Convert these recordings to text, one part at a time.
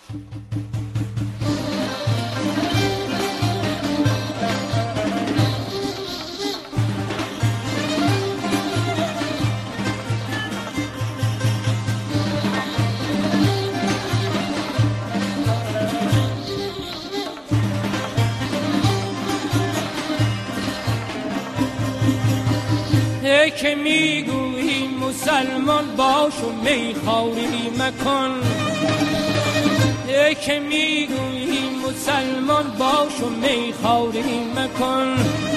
که میگویی مسلمان باش و میخواری مکن، که میگویی مسلمان باش و میخواری مکن،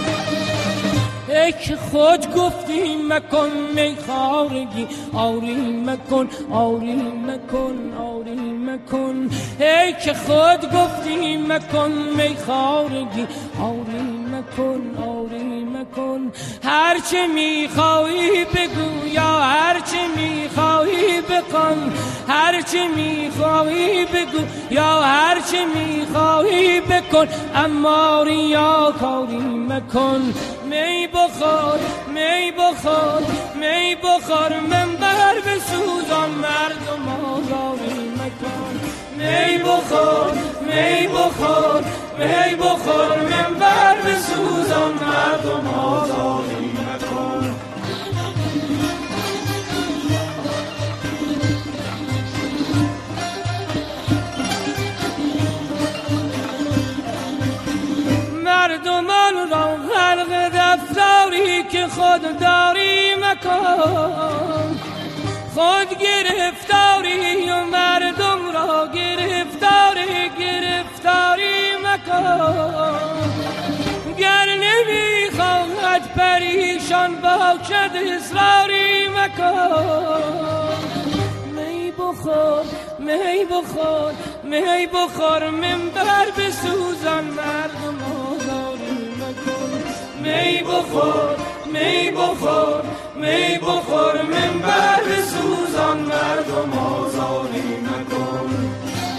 که خود گفتی مکن میخوارگی آری مکن، آری مکن، آری مکن، که خود گفتی مکن میخوارگی آری مکن، آری مکن. هرچه میخواهی بگو یا هرچه میخواهی بکن، هرچه میخواهی بگو یا هرچه میخواهی بکن، اما ریاکاری مکن. می بخور، می بخور، می بخور، منبر بسوزان مردم آزاری مکن. می بخور، می بخور، می بخور، منبر بسوزان مردم آزاری مکن. مردمان را غرق دفتاری که خود داری مکن، خود گرفتاری و مردم را گرفتاری گرفتاری مکن. گر نمیخواهد پریشان باشد اصراری مکن. می بخور، می بخور، می بخور، منبر بسوزان مردم آزاری مکن. می بخور، می بخور، می بخور، منبر بسوزان مردم آزاری مکن.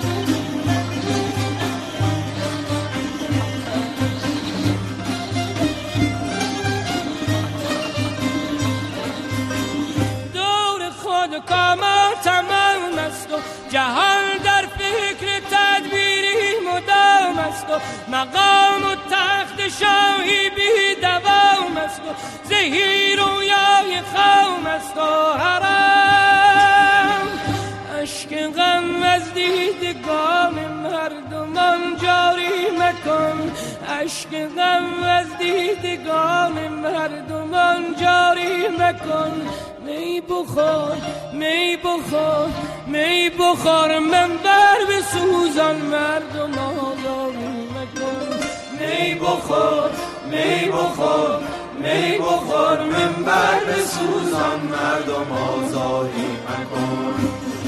دور خود کاما تمام است و جهان در فکر تدبیری مدام است و مقام و تخت شاهی بی دوام است و زهی رویای خام است و حرام. اشک غم از دیدگان مردمان جاری مکن، اشک غم از دیدگان مردمان جاری مکن. می بخور، می بخور، می بخور، منبر بسوزان مردم آزاری مکن. می بخور، می بخور، می بخور، منبر بسوزان مردم آزاری مکن.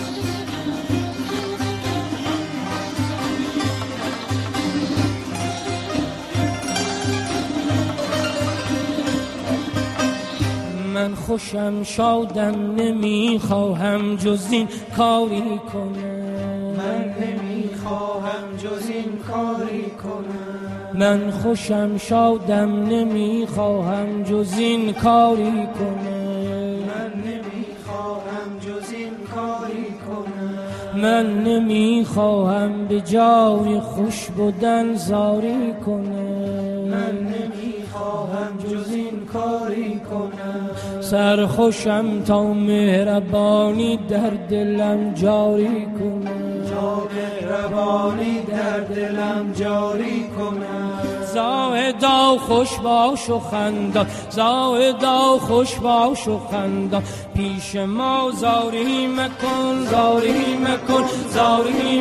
من خوشم شادم نمیخواهم جز این کاری کنم، من نمیخواهم جز این کاری کنم. من خوشم شادم نمیخواهم جز این کاری کنم. من نمیخواهم جز این کاری کنم. من نمیخواهم به جای خوش بودن زاری کنم. من نمیخواهم جز این کاری کنم. سرخوشم تا مهربانی در دلم جاری کنم، تا مهربانی در دلم جاری کنم. زاهدا خوش باش و خندان، زاهدا خوش باش و خندان، پیش ما زاری مکن، زاری مکن، زاری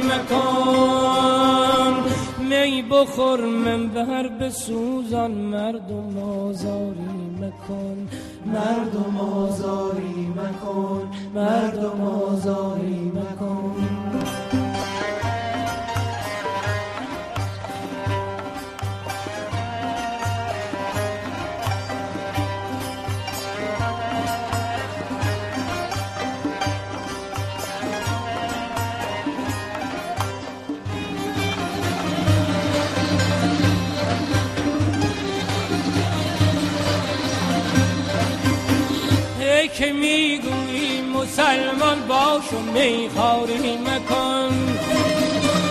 مکن. می بخور منبر بسوزان مردم آزاری مکن، مردم آزاری مکن، مردم آزاری مکن. که میگویی مسلمان باش و میخواری مکن،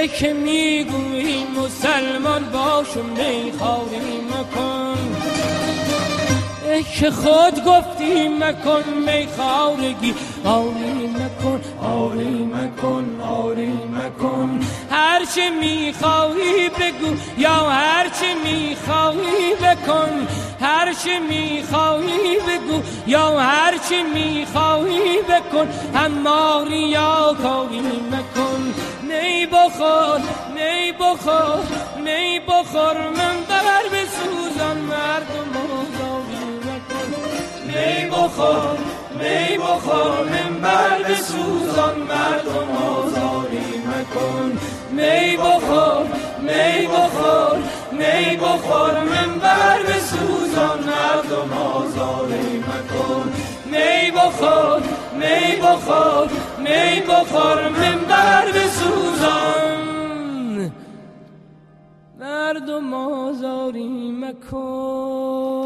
ای که میگویی مسلمان باش و میخواری مکن، ای که خود گفتی مکن میخوارگی آری مکن، آری مکن، آری مکن. هرچه میخواهی بگو یا هرچه میخواهی بکن، هرچه میخواهی بگو یا هرچه میخواهی بکن، اما ریاکاری مکن. می بخور، می بخور، می بخور، من بر بسوزان مردم آزاری مکن. می بخور، می بخور، من بر بسوزان مردم آزاری مکن. می بخور، می بخور، می بخور، من بر بسوزان مردم آزاری مکن. می بخور، می بخور، می بخور، من بر بسوزان مردم آزاری مکن.